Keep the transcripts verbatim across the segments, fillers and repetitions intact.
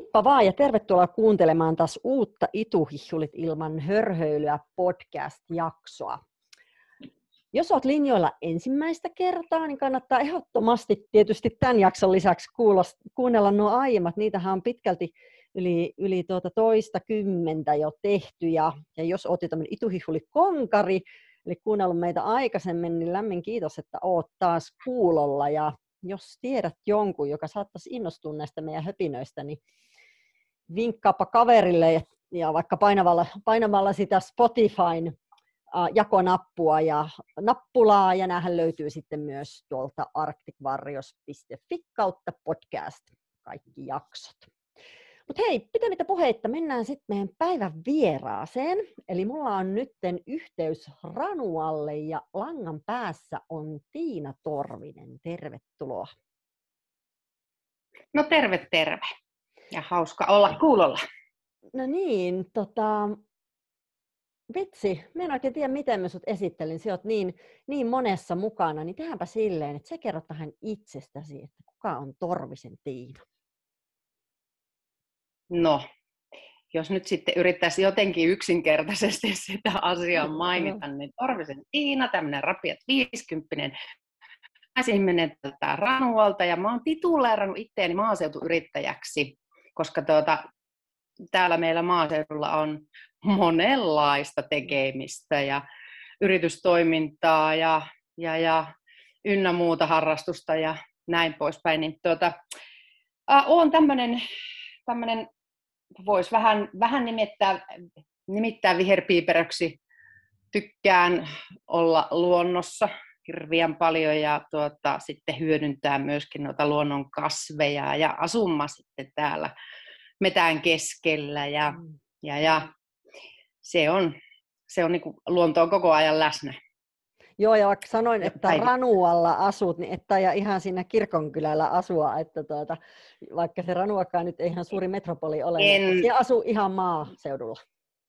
Heippa vaan ja tervetuloa kuuntelemaan taas uutta Ituhihulit ilman hörhöilyä podcast-jaksoa. Jos olet linjoilla ensimmäistä kertaa, niin kannattaa ehdottomasti tietysti tämän jakson lisäksi kuunnella nuo aiemmat. Niitähän on pitkälti yli, yli tuota toista kymmentä jo tehty. Ja, ja jos olet jo tämmöinen Ituhihuli-konkari, eli kuunnellut meitä aikaisemmin, niin lämmin kiitos, että olet taas kuulolla. Ja jos tiedät jonkun, joka saattaisi innostua näistä meidän höpinöistä, niin vinkkaapa kaverille ja, ja vaikka painamalla, painamalla sitä Spotifyn jakonappua ja nappulaa, ja näähän löytyy sitten myös tuolta arctic warriors piste fi kautta podcast, kaikki jaksot. Mutta hei, pitämättä puheitta, mennään sitten meidän päivän vieraaseen. Eli mulla on nytten yhteys Ranualle ja langan päässä on Tiina Torvinen. Tervetuloa. No terve, terve. Ja hauska olla kuulolla. No niin, tota... Vitsi, mä en oikein tiedä, miten mä sut esittelin. Sä oot niin, niin monessa mukana, niin tehdäänpä silleen, että sä kerrot vähän itsestäsi, että kuka on Torvisen Tiina? No, jos nyt sitten yrittäisi jotenkin yksinkertaisesti sitä asiaa mainita, niin Torvisen Tiina, tämmöinen rapiat viisikymppinen naisihminen tältä Ranualta, ja mä oon tituleerannut itteeni maaseutuyrittäjäksi, koska tuota, täällä meillä maaseudulla on monenlaista tekemistä ja yritystoimintaa ja, ja, ja ynnä muuta harrastusta ja näin poispäin. Niin tuota, äh, olen tämmöinen, tämmöinen voisi vähän, vähän nimittää, nimittää viherpiiperöksi. Tykkään olla luonnossa hirveän paljon ja tuota, sitten hyödyntää myöskin noita luonnon kasveja ja asumma sitten täällä metään keskellä ja, ja, ja se on, se on niin kuin luonto on koko ajan läsnä. Joo, ja vaikka sanoin, että päivä. Ranualla asut, niin et taida ihan siinä kirkonkylällä asua, että tuota, vaikka se Ranuakaan nyt ei ihan suuri metropoli ole, en... niin siellä asuu ihan maaseudulla.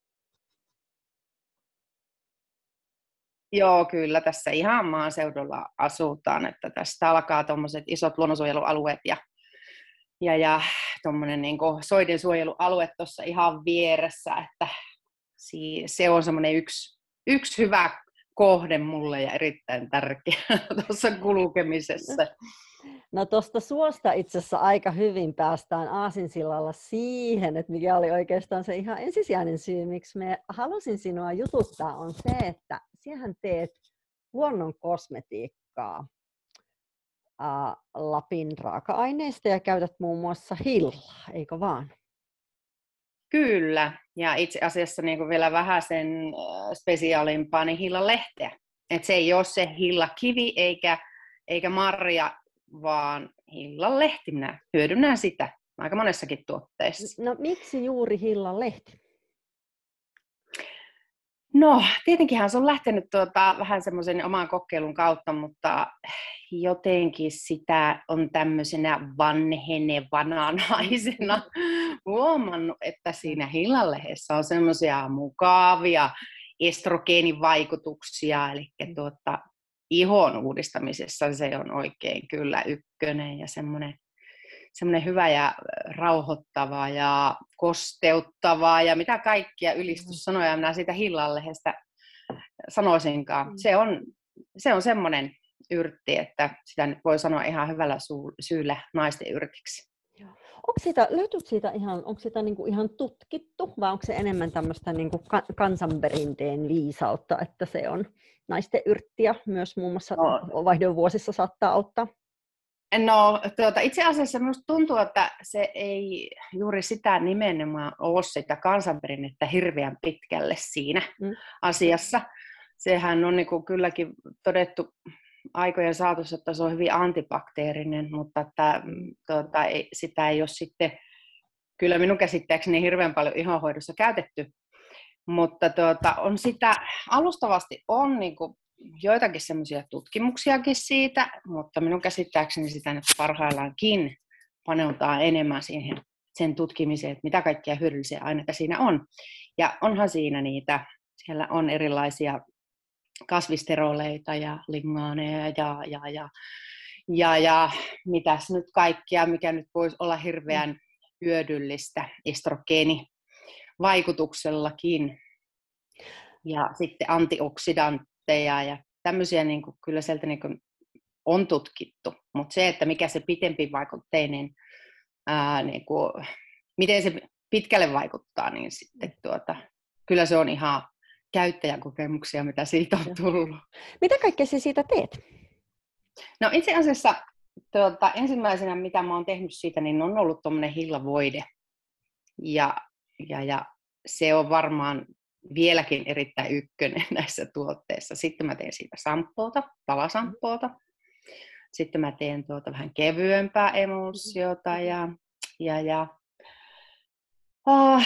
Joo, kyllä tässä ihan maaseudulla asutaan, että tästä alkaa tuommoiset isot luonnonsuojelualueet ja Ja, ja tuommoinen niin kuin soidensuojelualue tuossa ihan vieressä, että se on semmoinen yksi, yksi hyvä kohde mulle ja erittäin tärkeä tuossa kulkemisessa. No tuosta suosta itse asiassa aika hyvin päästään aasinsillalla siihen, että mikä oli oikeastaan se ihan ensisijainen syy, miksi me halusin sinua jututtaa, on se, että sinähän teet luonnon kosmetiikkaa. Lapin raaka-aineista ja käytät muun muassa hillaa, eikö vaan? Kyllä, ja itse asiassa niin kuin vielä vähän sen spesiaalimpaa, niin hillalehteä. Et se ei ole se hillakivi eikä, eikä marja, vaan hillalehti. Minä hyödynnän sitä aika monessakin tuotteessa. No miksi juuri hillalehti? No, tietenkinhän se on lähtenyt tuota, vähän semmoisen oman kokeilun kautta, mutta jotenkin sitä on tämmöisenä vanhenevana naisena huomannut, että siinä hillalehdessä on semmoisia mukavia estrogeenivaikutuksia, eli tuota, ihon uudistamisessa se on oikein kyllä ykkönen ja semmoinen, semmoinen hyvä ja rauhoittava ja kosteuttava ja mitä kaikkia ylistyssanoja minä siitä hillalehdestä sanoisinkaan. Se on, se on semmoinen yrtti, että sitä nyt voi sanoa ihan hyvällä syyllä naisten yrtiksi. Onko siitä, löytyykö siitä ihan, onko sitä niinku ihan tutkittu vai onko se enemmän tämmöistä niinku kansanperinteen viisautta, että se on naisten yrttiä myös muun muassa no. vaihdon vuosissa saattaa auttaa? No tuota, itse asiassa minusta tuntuu, että se ei juuri sitä nimenomaan ole sitä kansanperinnettä hirveän pitkälle siinä mm. asiassa. Sehän on niin kuin kylläkin todettu aikojen saatossa, että se on hyvin antibakteerinen, mutta että, tuota, ei, sitä ei ole sitten kyllä minun käsittääkseni hirveän paljon ihonhoidossa käytetty. Mutta tuota, on sitä, alustavasti on niin kuin joitakin semmoisia tutkimuksiakin siitä, mutta minun käsittääkseni sitä nyt parhaillaankin paneutaan enemmän siihen sen tutkimiseen, että mitä kaikkia hyödyllisiä aineita siinä on. Ja onhan siinä niitä, siellä on erilaisia kasvisteroleita ja lignaaneja ja, ja, ja, ja, ja mitäs nyt kaikkia, mikä nyt voisi olla hirveän hyödyllistä estrogeenivaikutuksellakin. Ja sitten antioksidantteja ja tämmöisiä niin kuin, kyllä sieltä niin kuin on tutkittu. Mutta se, että mikä se pitempivaikutteinen, ää, niin kuin, miten se pitkälle vaikuttaa, niin sitten tuota, kyllä se on ihan käyttäjäkokemuksia, mitä siitä on tullut. Mitä kaikkea sä siitä teet? No itse asiassa tuota, ensimmäisenä, mitä mä oon tehnyt siitä, niin on ollut tuommoinen hillavoide. Ja, ja, ja se on varmaan vieläkin erittäin ykkönen näissä tuotteissa. Sitten mä teen siitä samppoota, palasamppoota. Sitten mä teen tuota vähän kevyempää emulsiota ja, ja, ja oh,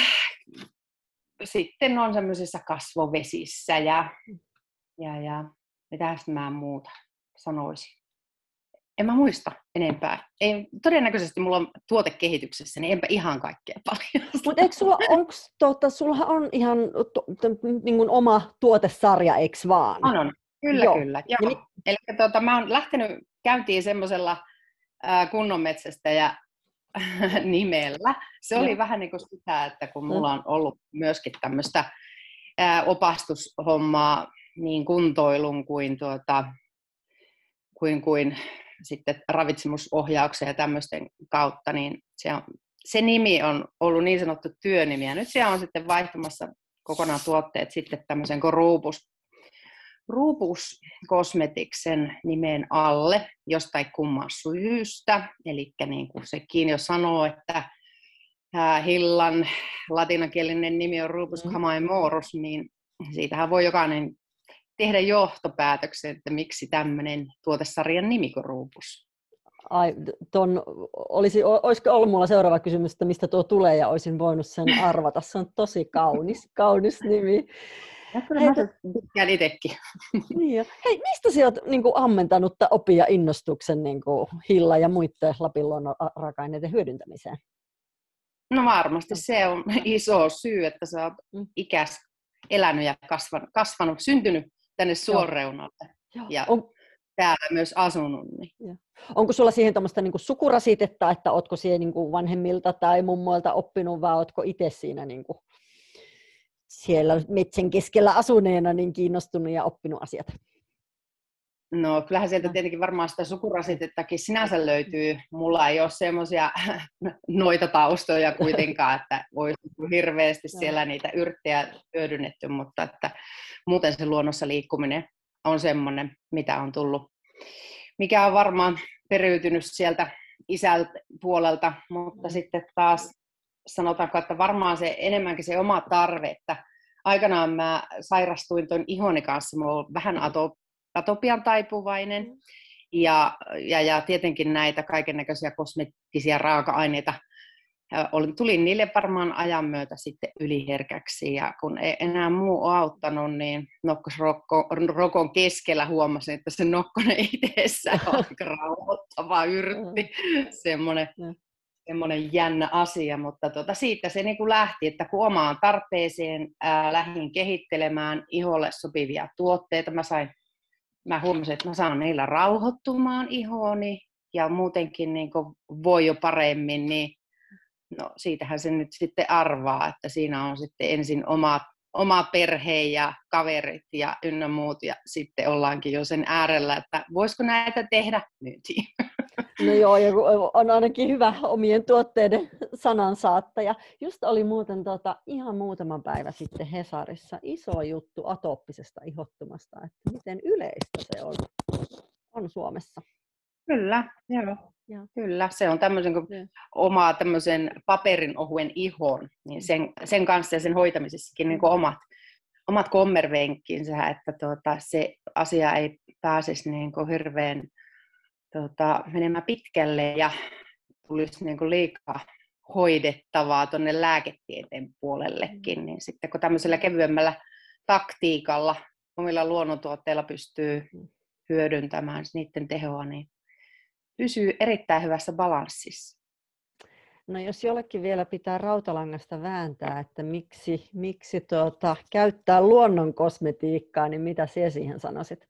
sitten on semmoisissa kasvovesissä ja, ja, ja mitäs mä muuta sanoisin. En mä muista enempää. Ei, todennäköisesti mulla on tuotekehityksessä, niin enpä ihan kaikkea paljon. Mutta eikö sulla, onks, tuota, sullahan on ihan to, to, niin kuin oma tuotesarja, eikö vaan? On, on. Kyllä, Joo. kyllä. Joo. Niin... Eli tuota, mä oon lähtenyt käyntiin semmoisella äh, kunnonmetsästäjä nimellä. Se oli Joo. vähän niin kuin sitä, että kun mulla on ollut myöskin tämmöistä äh, opastushommaa niin kuntoilun kuin, tuota, kuin, kuin sitten ravitsemusohjauksen ja tämmöisten kautta, niin se, on, se nimi on ollut niin sanottu työnimi. Ja nyt siellä on sitten vaihtumassa kokonaan tuotteet sitten tämmöisen kuin Rubus, Rubus Cosmeticsen nimen alle jostain kumman syystä. Eli niin kuin sekin jo sanoo, että ää, hillan latinankielinen nimi on Rubus Camaiamorus, niin siitähän voi jokainen tehdä johtopäätöksen, että miksi tämmöinen tuotesarjan nimi kuin Rubus. Ai, ton, olisi, olisiko ollut mulla seuraava kysymys, että mistä tuo tulee, ja olisin voinut sen arvata. Se on tosi kaunis, kaunis nimi. Hei, tykkään itsekin. Niin, hei, mistä sä oot niin kuin, ammentanut opin ja innostuksen niin kuin, hilla ja muiden Lapin luonnon raaka-aineiden hyödyntämiseen? No varmasti se on iso syy, että sä oot ikäs elänyt ja kasvanut, kasvanut syntynyt tänne suoreunalle ja on... täällä myös asunut. Niin. Onko sulla siihen tämmöistä niin kuin sukurasitetta, että ootko siihen niin kuin vanhemmilta tai mummoilta oppinut, vai ootko itse siinä niin kuin siellä metsän keskellä asuneena niin kiinnostunut ja oppinut asiat? No kyllähän sieltä tietenkin varmaan sitä sukurasitettakin sinänsä löytyy. Mulla ei ole semmoisia noita taustoja kuitenkaan, että olisi hirveästi siellä niitä yrttejä hyödynnetty, mutta että muuten se luonnossa liikkuminen on semmoinen, mitä on tullut, mikä on varmaan periytynyt sieltä isältä puolelta, mutta sitten taas sanotaanko, että varmaan se enemmänkin se oma tarve, että aikanaan mä sairastuin ton ihoni kanssa, mulla on vähän atopian taipuvainen ja, ja, ja tietenkin näitä kaikennäköisiä kosmeettisia raaka-aineita tulin niille varmaan ajan myötä sitten yliherkäksi, ja kun ei enää muu ole auttanut, niin nokkosrokon keskellä huomasin, että se nokkonen itsessään on aika rauhoittava yrtti, semmoinen, semmoinen jännä asia, mutta tuota, siitä se niin kuin lähti, että kun omaan tarpeeseen ää, lähdin kehittelemään iholle sopivia tuotteita, mä, sain, mä huomasin, että mä saan niillä rauhoittumaan ihoni, ja muutenkin niin kuin voi jo paremmin, niin no siitähän se nyt sitten arvaa, että siinä on sitten ensin oma, oma perhe ja kaverit ja ynnä muut, ja sitten ollaankin jo sen äärellä, että voisiko näitä tehdä myyntiin. No joo, ja on ainakin hyvä omien tuotteiden sanansaattaja. Just oli muuten tota, ihan muutaman päivän sitten Hesarissa iso juttu atooppisesta ihottumasta, että miten yleistä se on, on Suomessa. Kyllä, joo. Ja. Kyllä, se on tämmöisen kuin omaa tämmöisen paperin ohuen ihon, niin sen, sen kanssa ja sen hoitamisessakin niin kuin omat, omat kommervenkkinsä, että tuota, se asia ei pääsisi niin kuin hirveän tuota, menemään pitkälle ja tulisi niin kuin liikaa hoidettavaa tuonne lääketieteen puolellekin, niin sitten kun tämmöisellä kevyemmällä taktiikalla, omilla luonnontuotteilla pystyy hyödyntämään niiden tehoa, niin pysyy erittäin hyvässä balanssissa. No jos jollekin vielä pitää rautalangasta vääntää, että miksi, miksi tuota, käyttää luonnon kosmetiikkaa, niin mitä sinä siihen sanoisit?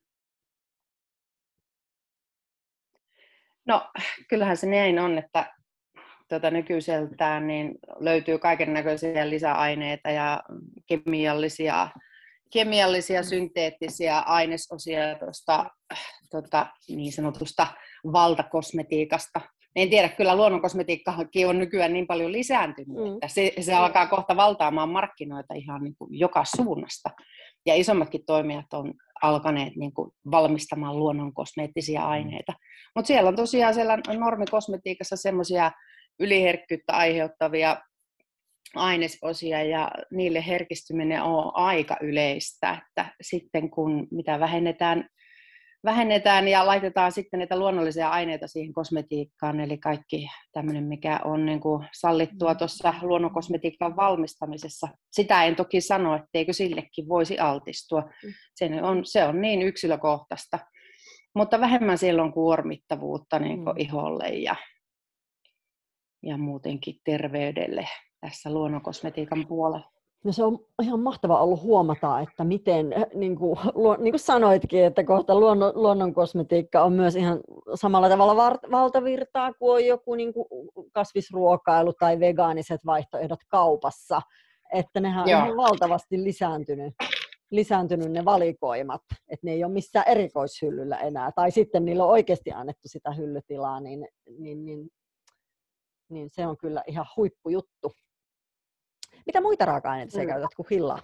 No kyllähän se näin on, että tota, nykyiseltään niin löytyy kaiken näköisiä lisäaineita ja kemiallisia, kemiallisia synteettisiä ainesosia tuosta tota, niin sanotusta valtakosmetiikasta. En tiedä, kyllä luonnonkosmetiikkakin on nykyään niin paljon lisääntynyt, mm. että se, se alkaa kohta valtaamaan markkinoita ihan niin kuin joka suunnasta. Ja isommatkin toimijat on alkaneet niin kuin valmistamaan luonnonkosmeettisia aineita. Mutta siellä on tosiaan siellä normikosmetiikassa semmoisia yliherkkyyttä aiheuttavia ainesosia, ja niille herkistyminen on aika yleistä, että sitten kun mitä vähennetään, vähennetään ja laitetaan sitten näitä luonnollisia aineita siihen kosmetiikkaan, eli kaikki tämmöinen, mikä on niin kuin sallittua tuossa luonnonkosmetiikan valmistamisessa. Sitä en toki sano, etteikö sillekin voisi altistua. Se on, se on niin yksilökohtaista, mutta vähemmän siellä on kuormittavuutta niin kuin iholle ja, ja muutenkin terveydelle tässä luonnonkosmetiikan puolella. No se on ihan mahtavaa ollut huomata, että miten, niin kuin, niin kuin sanoitkin, että kohta luonnon, luonnonkosmetiikka on myös ihan samalla tavalla valtavirtaa kuin on joku niin kuin kasvisruokailu tai vegaaniset vaihtoehdot kaupassa. Että nehän on ihan valtavasti lisääntynyt, lisääntynyt ne valikoimat, että ne ei ole missään erikoishyllyllä enää. Tai sitten niillä on oikeasti annettu sitä hyllytilaa, niin, niin, niin, niin se on kyllä ihan huippujuttu. Mitä muita raaka-aineita sä käytät kuin hillaa?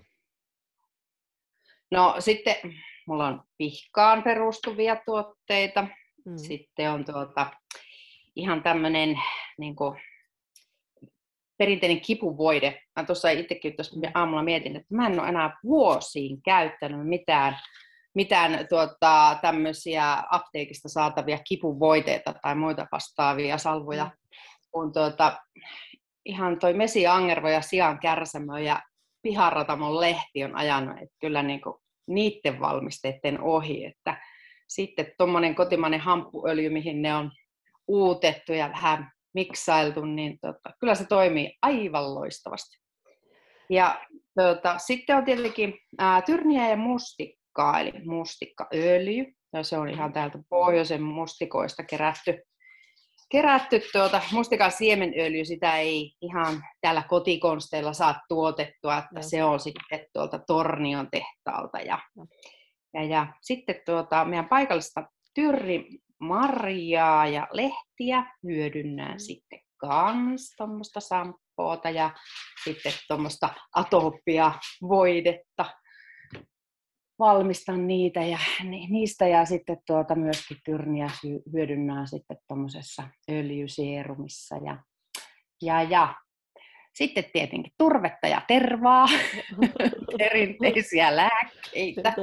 No sitten mulla on pihkaan perustuvia tuotteita. Mm. Sitten on tuota, ihan tämmöinen niin kuin perinteinen kipuvoide. Mä tuossa itsekin tuossa aamulla mietin, että mä en ole enää vuosiin käyttänyt mitään, mitään tuota, tämmöisiä apteekista saatavia kipuvoiteita tai muita vastaavia salvoja. Mm. Kun tuota, ihan toi Mesi Angervo ja Sian Kärsämö ja Piharatamon Lehti on ajanut, että kyllä niinku niiden valmisteiden ohi. Että sitten tuommoinen kotimainen hamppuöljy, mihin ne on uutettu ja vähän miksailtu, niin tota, kyllä se toimii aivan loistavasti. Ja tota, sitten on tietenkin ää, tyrniä ja mustikkaa, eli mustikkaöljy. Ja se on ihan täältä pohjoisen mustikoista kerätty. Kerätty tuota, mustikan siemenöljy, sitä ei ihan täällä kotikonsteilla saa tuotettua, että no. Se on sitten tuolta Tornion tehtaalta. Ja, no. ja, ja sitten tuota, meidän paikallista tyrrimarjaa ja lehtiä hyödynnään mm. sitten kans tuommoista sampoota ja sitten tuommoista atooppia voidetta. Valmistan niitä ja niistä ja sitten tuota myöskin tyrniä hyödynnään sitten tuommoisessa öljyseerumissa ja, ja, ja sitten tietenkin turvetta ja tervaa, perinteisiä lääkkeitä.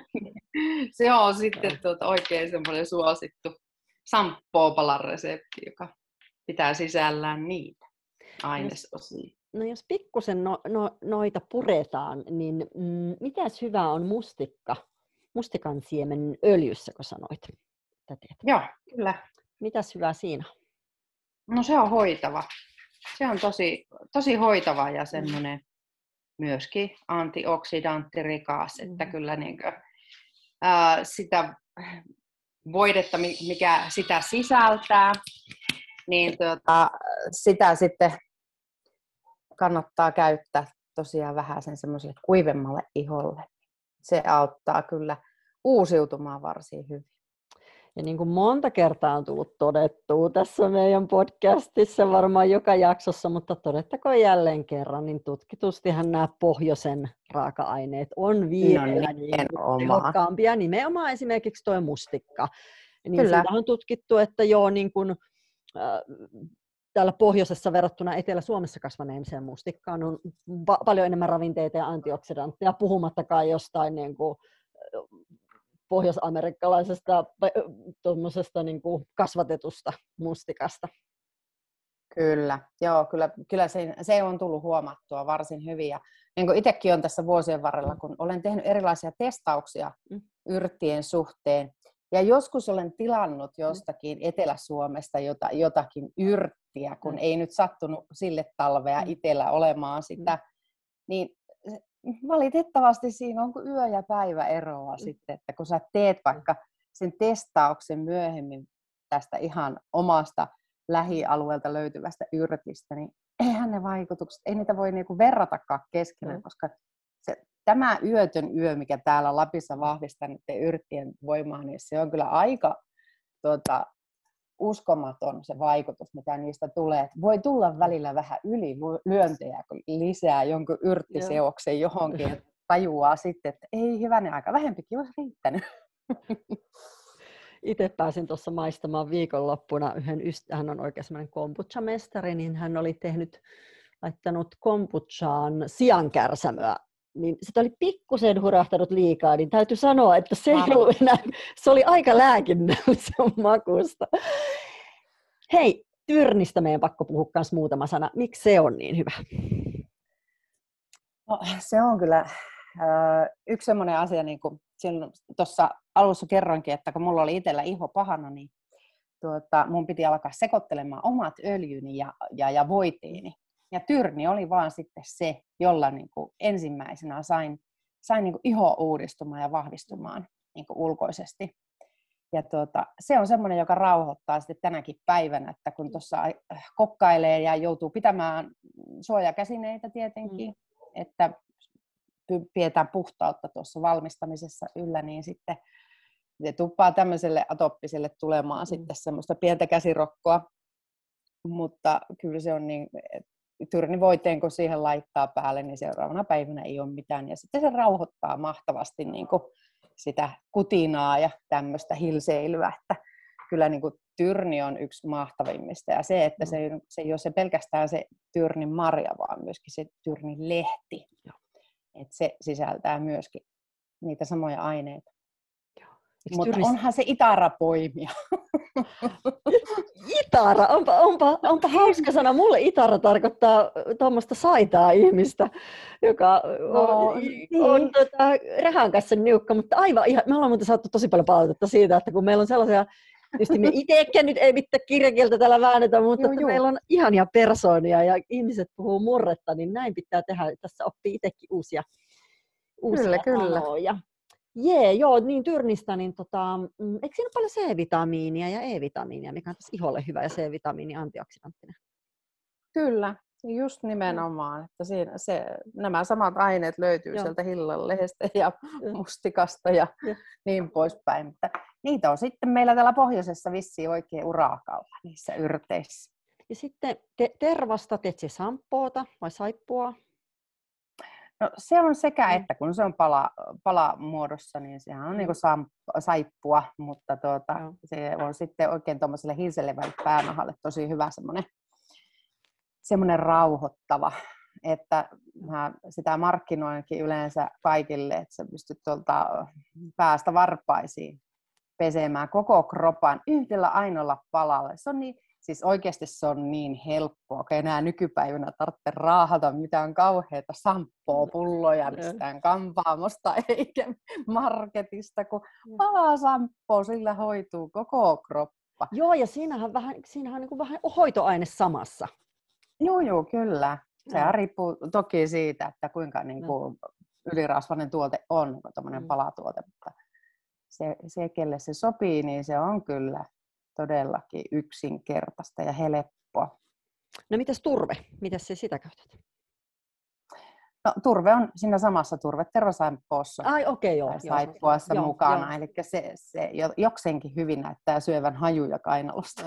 Se on sitten tuota oikein semmoinen suosittu samppoopalan resepti, joka pitää sisällään niitä ainesosia. No jos pikkusen no, no, noita puretaan, niin mm, mitäs hyvää on mustikka, mustikan siemen öljyssä, kun sanoit? Joo, kyllä. Mitäs hyvää siinä? No se on hoitava. Se on tosi, tosi hoitava ja semmoinen myöskin antioksidanttirikas, mm. että kyllä niin kuin, ää, sitä voidetta, mikä sitä sisältää, niin tuota, sitä sitten kannattaa käyttää tosiaan vähän sen semmoiselle kuivemmalle iholle. Se auttaa kyllä uusiutumaan varsin hyvin. Ja niin kuin monta kertaa on tullut todettua tässä meidän podcastissa, varmaan joka jaksossa, mutta todettakoon jälleen kerran, niin tutkitustihan nämä pohjoisen raaka-aineet on vielä no, niin tehokkaampia. Nimenomaan esimerkiksi tuo mustikka. Niin siitä on tutkittu, että joo, niin kuin, äh, täällä pohjoisessa verrattuna Etelä-Suomessa kasvaneeseen mustikkaan on pa- paljon enemmän ravinteita ja antioksidantteja, puhumattakaan jostain niin kuin, pohjois-amerikkalaisesta tuommoisesta niin kuin kasvatetusta mustikasta. Kyllä, joo, kyllä, kyllä se, se on tullut huomattua varsin hyvin. Ja niin kuin itsekin olen tässä vuosien varrella, kun olen tehnyt erilaisia testauksia yrttien suhteen, ja joskus olen tilannut jostakin Etelä-Suomesta jota, jotakin yrttiä, kun ei nyt sattunut sille talvea itsellä olemaan sitä, niin valitettavasti siinä on kuin yö ja päivä eroa mm. sitten, että kun sä teet vaikka sen testauksen myöhemmin tästä ihan omasta lähialueelta löytyvästä yrtistä, niin eihän ne vaikutukset, ei niitä voi niinku verratakaan keskenään, mm. koska se, tämä yötön yö, mikä täällä Lapissa vahvistaa niiden yrttien voimaa, niin se on kyllä aika tuota, uskomaton se vaikutus, mitä niistä tulee. Voi tulla välillä vähän ylilyöntejä, kun lisää jonkun yrttiseoksen johonkin, että tajuaa sitten, että ei hyvänen aika, vähempikin olisi riittänyt. Itse pääsin tuossa maistamaan viikonloppuna yhden ystävän, hän on oikein semmoinen kombucha-mestari, niin hän oli tehnyt, laittanut kombuchaan siankärsämöä. Niin sitä oli pikkusen hurahtanut liikaa, niin täytyy sanoa, että se, ei ollut enää, se oli aika lääkinnällisen makusta. Hei, tyrnistä meidän pakko puhua myös muutama sana. Miksi se on niin hyvä? No, se on kyllä äh, yksi sellainen asia, niin kuin tuossa alussa kerroinkin, että kun mulla oli itsellä iho pahana, niin tuota, mun piti alkaa sekoittelemaan omat öljyni ja, ja, ja voiteeni. Ja tyrni oli vaan sitten se, jolla niin kuin ensimmäisenä sain, sain niin kuin iho uudistumaan ja vahvistumaan niin kuin ulkoisesti. Ja tuota, se on semmoinen, joka rauhoittaa sitten tänäkin päivänä, että kun tuossa kokkailee ja joutuu pitämään suojakäsineitä tietenkin, mm. että pidetään puhtautta tuossa valmistamisessa yllä, niin sitten se tuppaa tämmöiselle atoppiselle tulemaan mm. sitten semmoista pientä käsirokkoa. Mutta kyllä se on niin, tyrnivoiteen kun siihen laittaa päälle, niin seuraavana päivänä ei ole mitään. Ja sitten se rauhoittaa mahtavasti niin kuin sitä kutinaa ja tämmöistä hilseilyä, että kyllä niin kuin tyrni on yksi mahtavimmista. Ja se, että se, se ei ole se pelkästään se tyrnin marja, vaan myöskin se tyrnin lehti. Että se sisältää myöskin niitä samoja aineita. Eikö mutta tyrnis... onhan se itarapoimia. Itara, onpa, onpa, onpa hauska sana. Mulle itara tarkoittaa tuommoista saitaa ihmistä, joka no, on, niin. on tota, rahan kanssa niukka, mutta aivan ihan, me ollaan muuten saatu tosi paljon palautetta siitä, että kun meillä on sellaisia, tietysti me itsekään nyt ei mitään kirjakieltä täällä väännetä, mutta joo, että joo. meillä on ihania persoonia ja ihmiset puhuu murretta, niin näin pitää tehdä. Tässä oppii itsekin uusia, uusia kyllä, sanoja. Kyllä. Jee, joo, niin tyrnistä, niin tota, eikö siinä ole paljon C-vitamiinia ja E-vitamiinia, mikä on tässä iholle hyvä, ja C-vitamiini antioksidanttinen? Kyllä, just nimenomaan, että siinä se, nämä samat aineet löytyy joo. sieltä hillanlehdestä ja mustikasta ja, ja niin poispäin, mutta niitä on sitten meillä täällä pohjoisessa vissiin oikein urakalla niissä yrteissä. Ja sitten te- tervasta teet se samppoota vai saippua? No se on sekä että, kun se on pala, palamuodossa, niin sehän on mm. niin kuin saippua, mutta tuota, no. se on sitten oikein tuommoiselle hilselevälle päänahalle tosi hyvä semmoinen, semmoinen rauhoittava, että mä sitä markkinoinkin yleensä kaikille, että sä pystyt tuolta päästä varpaisiin pesemään koko kropan yhdellä ainoalla palalla. Se on niin, siis oikeasti se on niin helppoa, kun enää nykypäivänä tarvitse raahata mitään kauheita samppoo-pulloja mistään kampaamosta eikä marketista, kun palaa samppoo, sillä hoituu koko kroppa. Joo, ja siinähän, vähän, siinähän on niin kuin vähän hoitoaine samassa. Joo, joo, kyllä. Se riippuu toki siitä, että kuinka niin kuin ylirasvainen tuote on, tuommoinen mm. palatuote, mutta se, se, kelle se sopii, niin se on kyllä todellakin yksinkertaista ja helppoa. No mitäs turve? Mitäs se sitä käytät? No turve on siinä samassa turvetervasaippoossa. Ai okei, okay, joo. Saippuassa joo, mukana, joo. Eli se, se jokseenkin hyvin näyttää syövän hajuja kainalosta.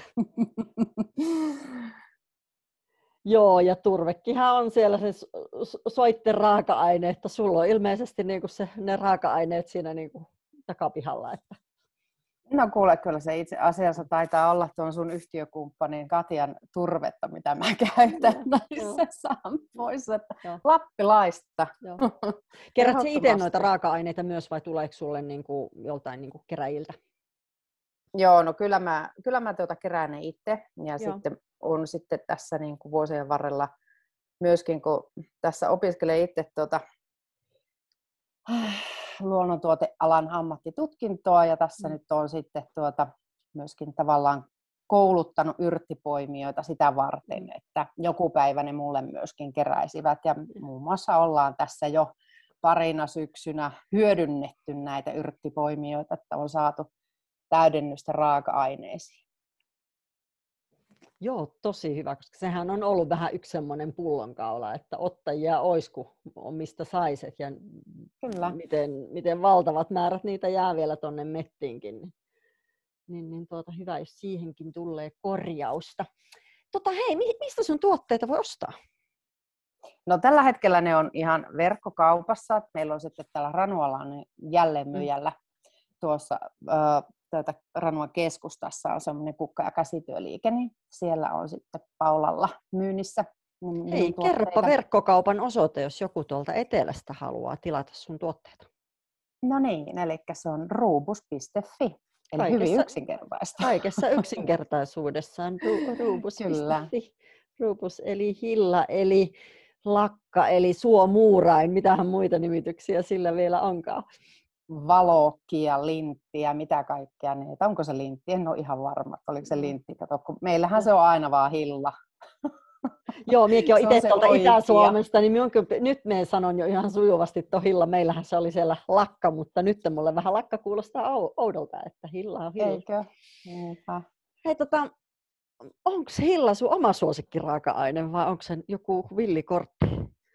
Joo, ja turvekkihan on siellä se soitten raaka-aine, että sulla on ilmeisesti niinku se, ne raaka-aineet siinä niinku takapihalla. Että... No kuule, kyllä se itse asiassa taitaa olla tuon sun yhtiökumppanin Katjan turvetta, mitä mä käytän no, näissä sampoissa. Lappilaista. Kerät sä itse noita raaka-aineita myös vai tuleeko sulle niinku joltain niinku keräjiltä? Joo, no kyllä mä, kyllä mä tuota kerään ne itse. Ja Joo. sitten on sitten tässä niin kuin vuosien varrella myöskin, kun tässä opiskelee itse tuota, luonnontuotealan ammattitutkintoa ja tässä mm. nyt on sitten tuota, myöskin tavallaan kouluttanut yrttipoimijoita sitä varten, että joku päivä ne mulle myöskin keräisivät ja muun muassa ollaan tässä jo parina syksynä hyödynnetty näitä yrttipoimijoita, että on saatu täydennystä raaka-aineisiin. Joo, tosi hyvä, koska sehän on ollut vähän yksi semmoinen pullonkaula, että ottajia olisi, kun on mistä saiset ja Kyllä. miten, miten valtavat määrät niitä jää vielä tuonne mettiinkin. Niin, niin, niin tuota, hyvä, jos siihenkin tulee korjausta. Tota, hei, mistä sun tuotteita voi ostaa? No tällä hetkellä ne on ihan verkkokaupassa. Meillä on sitten täällä Ranualan jälleenmyyjällä mm. tuossa äh, tätä Ranuan keskustassa on semmoinen kukka- ja käsityöliike, niin siellä on sitten Paulalla myynnissä. Hei, kerropa verkkokaupan osoite, jos joku tuolta etelästä haluaa tilata sun tuotteita. No niin, eli se on ruubus piste fi, eli kaikessa, hyvin yksinkertaista. Kaikessa yksinkertaisuudessaan ruubus piste fi. Ruubus eli hilla, eli lakka, eli suomuurain. Mitähän muita nimityksiä sillä vielä onkaan? Valokkia, linttiä, mitä kaikkea niitä. Onko se lintti? En ole ihan varma, oliko se lintti. Kato, kun meillähän no. se on aina vaan hilla. Joo, minäkin olen itse tuolta Itä-Suomesta, niin minun, nyt me sanon jo ihan sujuvasti tuon hilla. Meillähän se oli siellä lakka, mutta nyt mulle vähän lakka kuulostaa oudolta, että hilla on hilla. Eikö? Niinpä. Hei, tota, onko hilla sun oma suosikkiraaka-aine vai onko se joku villikortti?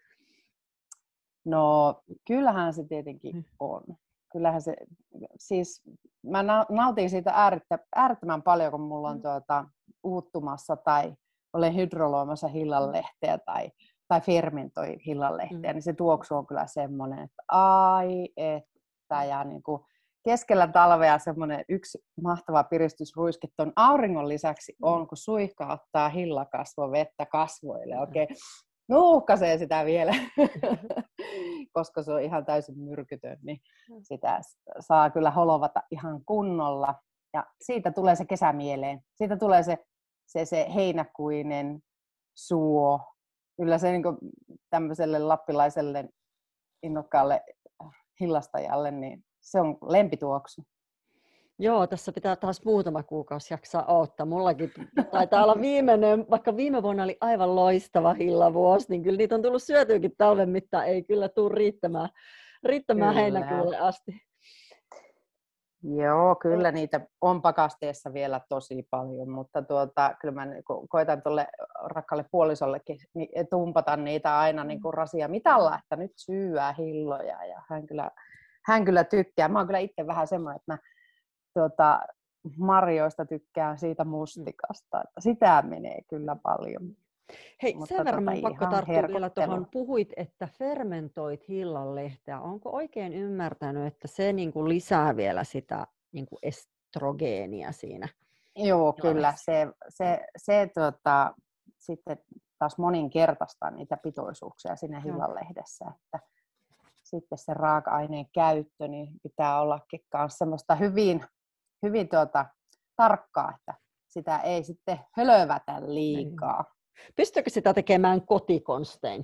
No, kyllähän se tietenkin on. Kyllähän se, siis mä nautin siitä äärettömän paljon, kun mulla on tuota, uuttumassa tai olen hydroloimassa hillanlehteä tai, tai fermentoi hillanlehteä, mm. niin se tuoksu on kyllä semmoinen, että ai että, ja niin kuin keskellä talvea semmoinen yksi mahtava piristysruiske tuon auringon lisäksi on, kun suihka ottaa hillakasvovettä kasvoille, oikein nuuhkaisee sitä vielä, koska se on ihan täysin myrkytön, niin sitä saa kyllä holovata ihan kunnolla. Ja siitä tulee se kesä mieleen. Siitä tulee se, se, se heinäkuinen suo. Kyllä se niin kuin tämmöiselle lappilaiselle innokkaalle hillastajalle, niin se on lempituoksu. Joo, tässä pitää taas muutama kuukausi jaksaa odottaa. Mullakin taitaa olla viimeinen, vaikka viime vuonna oli aivan loistava hillavuosi, niin kyllä niitä on tullut syötyäkin talven mittaan. Ei kyllä tule riittämään, riittämään heinäkuulle asti. Joo, kyllä niitä on pakasteessa vielä tosi paljon, mutta tuota, kyllä mä koitan tuolle rakkaalle puolisollekin tumpata niitä aina niin kuin rasia mitalla, että nyt syyää hilloja ja hän kyllä, hän kyllä tykkää. Mä oon kyllä itse vähän semmoinen, että mä tuota, marjoista tykkään siitä mustikasta, että sitä menee kyllä paljon. Hei, mutta sen verran tuota, on pakko tarttua vielä tuohon. Puhuit, että fermentoit hillanlehteä. Onko oikein ymmärtänyt, että se niin kuin lisää vielä sitä niin kuin estrogeenia siinä? Joo, kyllä. Se, se, se tuota, sitten taas moninkertaistaa niitä pitoisuuksia siinä hillanlehdessä. Että sitten se raaka-aineen käyttö niin pitää ollakin myös semmoista hyvin, hyvin tuota, tarkkaa, että sitä ei sitten hölövätä liikaa. Pystyykö sitä tekemään kotikonstein?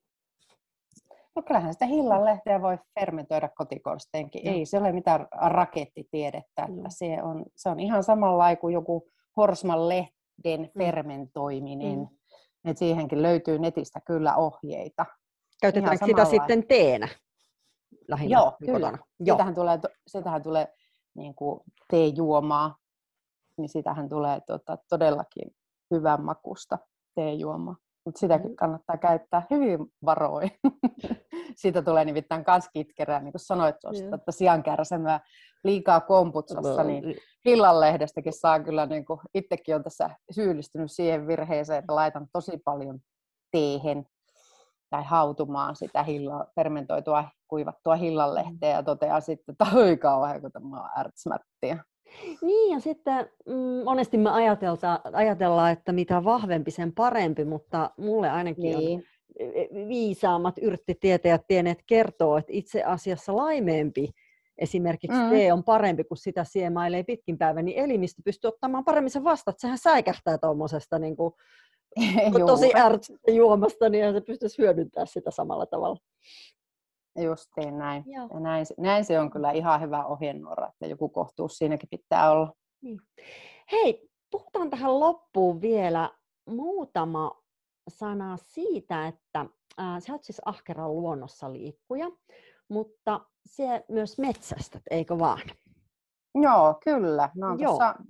No kyllähän sitä hillanlehteä voi fermentoida kotikonsteinkin. Ei se ole mitään rakettitiedettä. Että se, on, se on ihan samanlainen kuin joku horsman lehden fermentoiminen. Mm. Et siihenkin löytyy netistä kyllä ohjeita. Käytetäänkö sitä sitten teenä? Lähinnä Joo, kyllä. Joo. Sitähän tulee, sitähän tulee niin kuin teejuomaa, niin sitähän tulee tota, todellakin hyvän makusta teejuomaa. Mutta sitäkin kannattaa käyttää hyvin varoin. Siitä tulee nimittäin kans kitkerää, niin kuin sanoit tuosta, että siankärsämää liikaa komputsassa, niin hillanlehdestäkin saa kyllä, niin kuin itsekin olen tässä syyllistynyt siihen virheeseen, että laitan tosi paljon teehen tai hautumaan sitä hilla, fermentoitua, kuivattua hillanlehteä ja toteaa sitten, että oi kauhean, kun tämä on ärtsmättiä. Niin, ja sitten mm, monesti me ajatellaan, että mitä vahvempi, sen parempi, mutta mulle ainakin niin. on viisaammat yrttitietäjät tienneet kertoo, että itse asiassa laimeempi esimerkiksi mm. tee on parempi, kun sitä siemailee pitkin päivän, niin elimistö pystyy ottamaan paremmin sen vastaan, että sehän säikähtää tuommoisesta niin kuin tosi ärtsystä juomasta, niin se pystyisi hyödyntämään sitä samalla tavalla. Justiin näin. Ja näin. Näin se on kyllä ihan hyvä ohjenuora, että joku kohtuus siinäkin pitää olla. Niin. Hei, puhutaan tähän loppuun vielä muutama sana siitä, että äh, sä oot siis ahkeran luonnossa liikkuja, mutta se myös metsästät, eikö vaan? Joo, kyllä. No, tuossa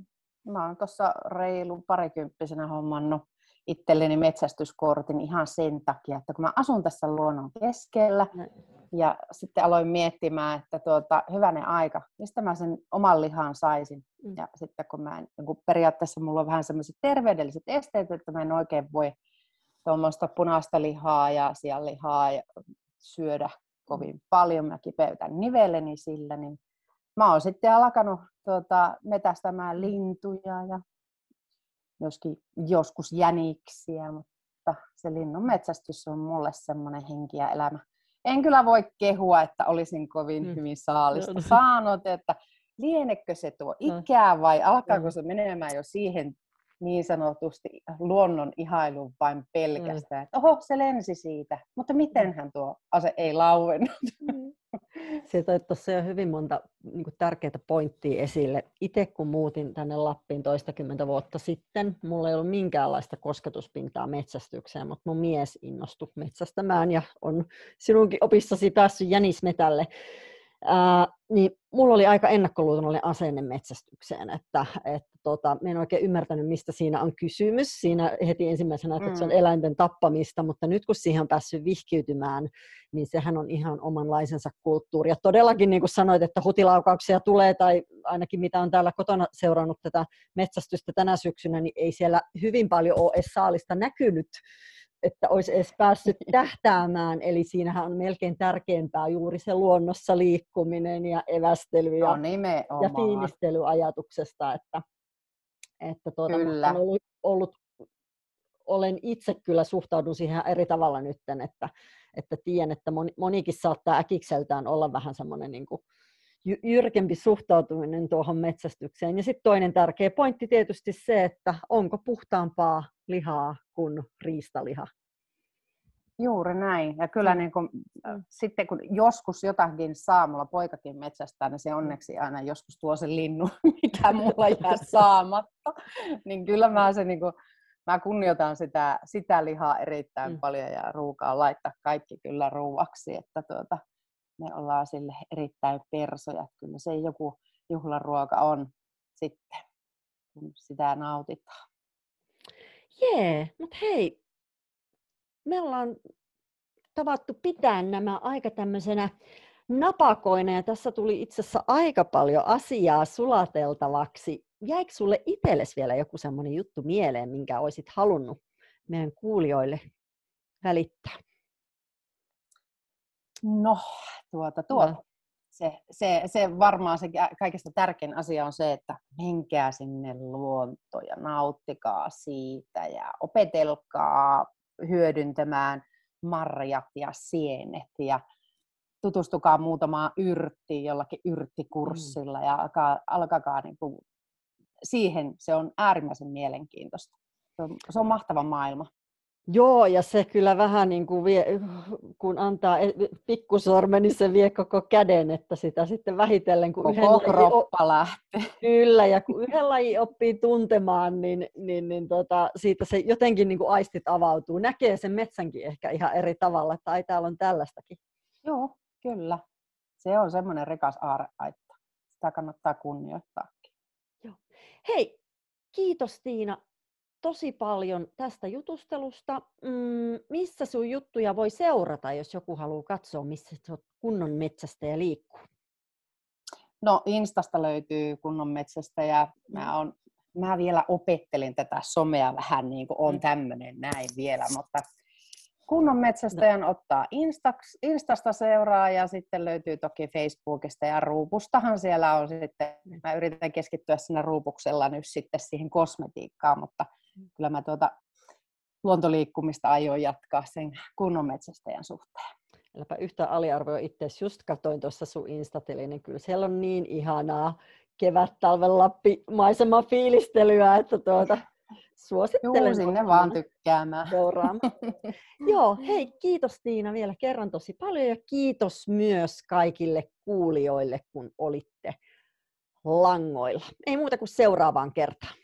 Mä oon tuossa reilu parikymppisenä hommannut itselleni metsästyskortin ihan sen takia, että kun mä asun tässä luonnon keskellä no. ja sitten aloin miettimään, että tuota, hyvänen aika, mistä mä sen oman lihan saisin. Mm. Ja sitten kun mä en, kun periaatteessa mulla on vähän sellaiset terveydelliset esteet, että mä en oikein voi tuommoista punaista lihaa ja sianlihaa ja syödä kovin paljon, mä kipeytän nivelleni sillä, niin mä oon sitten alkanut tuota, metästämään lintuja ja myöskin joskus jäniksiä, mutta se linnun metsästys on mulle semmoinen henki ja elämä. En kyllä voi kehua, että olisin kovin mm. hyvin saalista saanut, että lienekö se tuo ikää vai alkaako se menemään jo siihen niin sanotusti luonnon ihailuun vain pelkästään, mm. että oho, se lensi siitä, mutta mitenhän tuo ase ei lauennut. Mm. Se toi tuossa jo hyvin monta niin kuin tärkeää pointtia esille. Itse kun muutin tänne Lappiin toistakymmentä vuotta sitten, mulla ei ollut minkäänlaista kosketuspintaa metsästykseen, mutta mun mies innostui metsästämään ja on sinunkin opissasi päässyt jänismetälle. Ää, niin mulla oli aika ennakkoluutonollinen asenne metsästykseen, että, että tota, mä en oikein ymmärtänyt, mistä siinä on kysymys. Siinä heti ensimmäisenä, että mm. se on eläinten tappamista, mutta nyt kun siihen on päässyt vihkiytymään, niin sehän on ihan omanlaisensa kulttuuri. Ja todellakin, niin kuin sanoit, että hutilaukauksia tulee, tai ainakin mitä on täällä kotona seurannut tätä metsästystä tänä syksynä, niin ei siellä hyvin paljon ole edes saalista näkynyt, että olisi edes päässyt tähtäämään, eli siinähän on melkein tärkeämpää juuri se luonnossa liikkuminen ja evästely ja, no ja fiilistely ajatuksesta, että, että tuota, on ollut, ollut, olen itse kyllä suhtaudun siihen eri tavalla nyt, että, että tiedän, että moni, monikin saattaa äkikseltään olla vähän semmoinen niin kuin jyrkempi suhtautuminen tuohon metsästykseen. Ja sitten toinen tärkeä pointti tietysti se, että onko puhtaampaa lihaa kuin riistaliha. Juuri näin. Ja kyllä niin kun, mm. sitten kun joskus jotakin saa, mulla poikakin metsästää, niin se onneksi aina joskus tuo sen linnun, mikä mulla jää saamatta. Niin kyllä mä, se, niin kun, mä kunnioitan sitä, sitä lihaa erittäin mm. paljon ja ruukaa laittaa kaikki kyllä ruuaksi, että tuota, me ollaan sille erittäin persoja. Kyllä se joku juhlaruoka on sitten, kun sitä nautitaan. Jee, mutta hei, me ollaan tavattu pitää nämä aika tämmöisenä napakoina ja tässä tuli itse asiassa aika paljon asiaa sulateltavaksi. Jäikö sulle itsellesi vielä joku semmoinen juttu mieleen, minkä olisit halunnut meidän kuulijoille välittää? No, tuota, tuota. No. Se, se, se varmaan se kaikista tärkein asia on se, että menkää sinne luontoon ja nauttikaa siitä ja opetelkaa hyödyntämään marjat ja sienet ja tutustukaa muutamaan yrttiin jollakin yrttikurssilla mm. ja alkaa, alkakaa niin kuin siihen. Se on äärimmäisen mielenkiintoista. Se on, se on mahtava maailma. Joo, ja se kyllä vähän niin kuin vie, kun antaa pikkusormen, niin se vie koko käden, että sitä sitten vähitellen, kun koko kroppa lähtee. Kyllä, ja kun yhden lajin oppii tuntemaan, niin, niin, niin tota, siitä se jotenkin niin kuin aistit avautuu. Näkee sen metsänkin ehkä ihan eri tavalla, että ai täällä on tällaistakin. Joo, kyllä. Se on semmoinen rikas aarreaitta. Sitä kannattaa kunnioittaakin. Joo. Hei, kiitos Tiina tosi paljon tästä jutustelusta. Mm, missä sun juttuja voi seurata, jos joku haluaa katsoa, missä sä oot kunnon metsästäjä liikkuu? No Instasta löytyy kunnon metsästäjä. Mä, on, mä vielä opettelin tätä somea vähän niin kuin on tämmöinen näin vielä, mutta kunnon metsästäjän no. ottaa Instax, Instasta seuraa ja sitten löytyy toki Facebookista ja Ruupustahan siellä on sitten. Mä yritän keskittyä siinä Ruupuksella nyt sitten siihen kosmetiikkaan, mutta kyllä mä tuota luontoliikkumista aion jatkaa sen kunnon metsästäjän suhteen. Äläpä yhtään aliarvoa itseäsi. Just katsoin tuossa sun Insta-tilin, niin kyllä siellä on niin ihanaa kevät-talven Lappi-maisema fiilistelyä, että tuota, suosittelen. Juu, sinne vaan tykkäämään. Joo, hei, kiitos Tiina vielä kerran tosi paljon ja kiitos myös kaikille kuulijoille, kun olitte langoilla. Ei muuta kuin seuraavaan kertaan.